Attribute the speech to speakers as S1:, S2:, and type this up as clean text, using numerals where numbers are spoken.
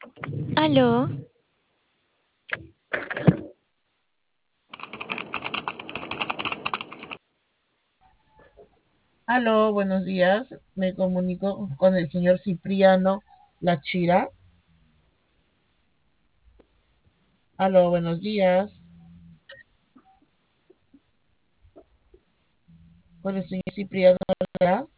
S1: Aló,
S2: Aló, buenos días. Me comunico con el señor Cipriano Lachira. Aló, buenos días. Con el señor Cipriano Lachira.